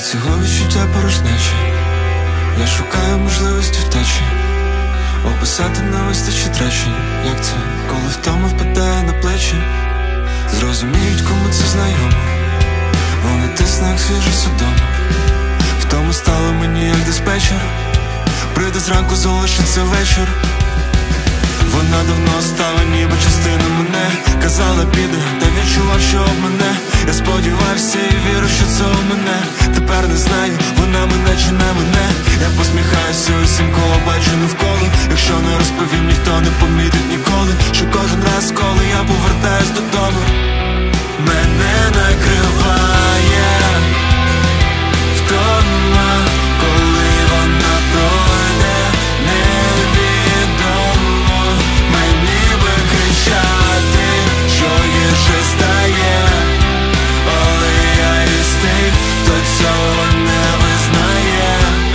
цього відчуття порожнечі я шукаю можливості втечі. Описати не вистачить речень. Як це, коли втома впадає на плечі? Зрозуміють, кому це знайомо. Вони тисне, як свіжий судом. Втома стало мені, як диспетчер. Прийде зранку, залишиться вечір. Вона давно стала ніби частина мене. Казала піде, та відчував, що об мене. Я сподівався і вірю, що це у мене. Тепер не знаю, вона мене чи не мене. Я посміхаюся усім, кого бачу навколо. Якщо не розповім, ніхто не помітить ніколи. Що кожен раз, коли я повертаюсь додому, мене накриває втома, коли вона пройде, невідомо. Мені би кричати, що гірше стає, але я із тих, хто цього не визнає.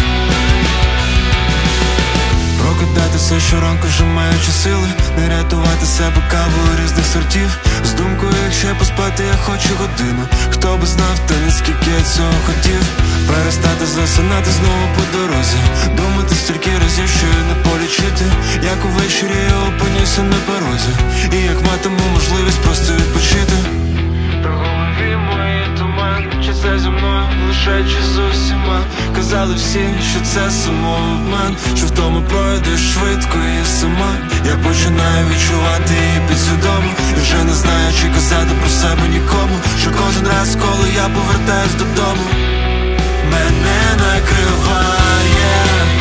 Прокидатися щоранку, вже маючи сили, не рятувати себе кавою різних сортів. З думкою, якщо поспати я хочу годину. Хто би знав, та наскільки я цього хотів. Перестати засинати знову по дорозі. Думати стільки разів, що й не полічити. Як увечері я опинюся на порозі, і як матиму можливість просто відпочити. Та в голові мої туман, чи це зі мною, лише чи з усіма. Казали всі, що це самообман, що втому пройдеш швидко і сама. Я починаю відчувати її підсвідомо. І вже не знаю, чи казати про себе нікому. Що кожен раз, коли я повертаюсь додому, мене накриває